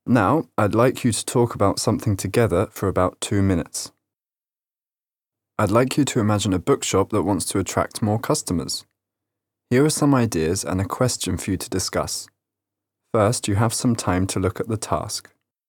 Now, I'd like you to talk about something together for about 2 minutes. I'd like you to imagine a bookshop that wants to attract more customers. Here are some ideas and a question for you to discuss. First, you have some time to look at the task.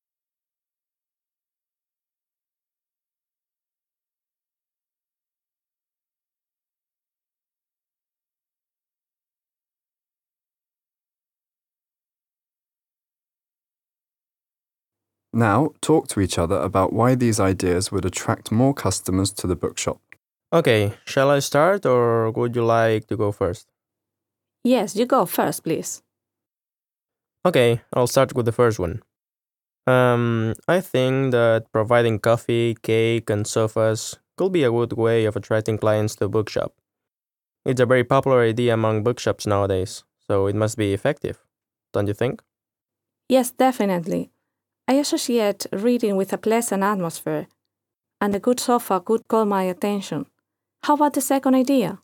Now, talk to each other about why these ideas would attract more customers to the bookshop. Okay, shall I start or would you like to go first? Yes, you go first, please. Okay, I'll start with the first one. I think that providing coffee, cake, and sofas could be a good way of attracting clients to a bookshop. It's a very popular idea among bookshops nowadays, so it must be effective, don't you think? Yes, definitely. I associate reading with a pleasant atmosphere, and a good sofa could call my attention. How about the second idea?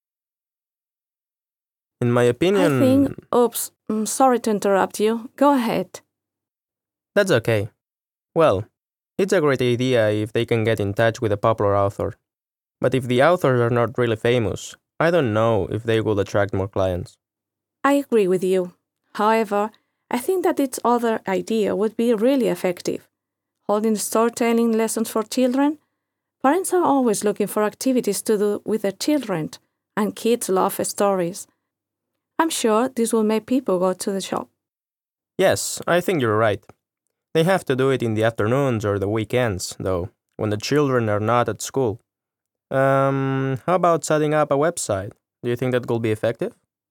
In my opinion, I think, sorry to interrupt you. Go ahead. that's okay. Well, it's a great idea if they can get in touch with a popular author. But if the authors are not really famous, I don't know if they will attract more clients. I agree with you. However, I think that its other idea would be really effective. Holding storytelling lessons for children. Parents are always looking for activities to do with their children, and kids love stories. I'm sure this will make people go to the shop. Yes, I think you're right. They have to do it in the afternoons or the weekends, though, when the children are not at school. How about setting up a website? Do you think that will be effective?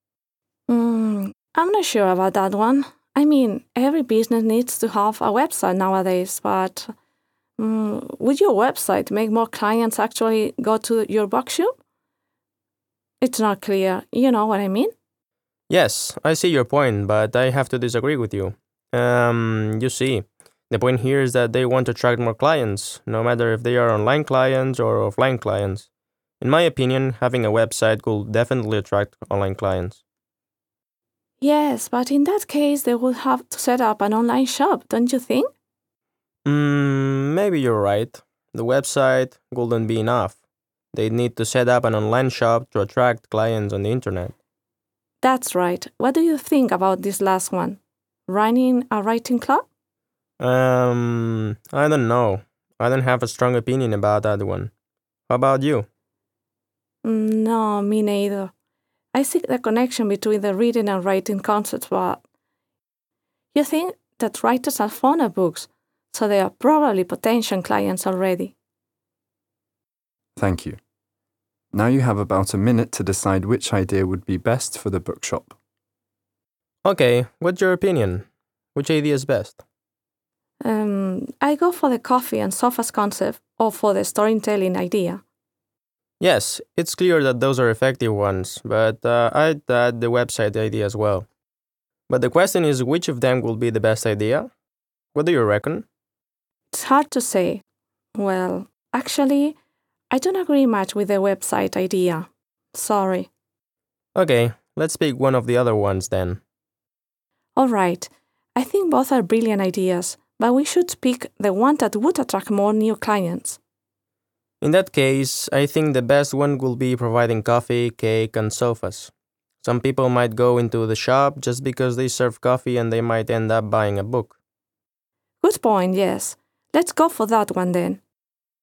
I'm not sure about that one. I mean, every business needs to have a website nowadays, but would your website make more clients actually go to your bookshop? It's not clear. You know what I mean? Yes, I see your point, but I have to disagree with you. You see, the point here is that they want to attract more clients, no matter if they are online clients or offline clients. In my opinion, having a website could definitely attract online clients. Yes, but in that case, they would have to set up an online shop, don't you think? Maybe you're right. The website wouldn't be enough. They need to set up an online shop to attract clients on the internet. That's right. What do you think about this last one? Running a writing club? I don't know. I don't have a strong opinion about that one. How about you? No, me neither. I see the connection between the reading and writing concepts, but you think that writers are fond of books, so they are probably potential clients already. Thank you. Now you have about a minute to decide which idea would be best for the bookshop. Okay, what's your opinion? Which idea is best? I go for the coffee and sofas concept or for the storytelling idea. Yes, it's clear that those are effective ones, but I'd add the website idea as well. But the question is which of them will be the best idea? What do you reckon? It's hard to say. Well, actually, I don't agree much with the website idea. Sorry. Okay, let's pick one of the other ones then. All right. I think both are brilliant ideas, but we should pick the one that would attract more new clients. In that case, I think the best one will be providing coffee, cake, and sofas. Some people might go into the shop just because they serve coffee and they might end up buying a book. Good point, yes. Let's go for that one then.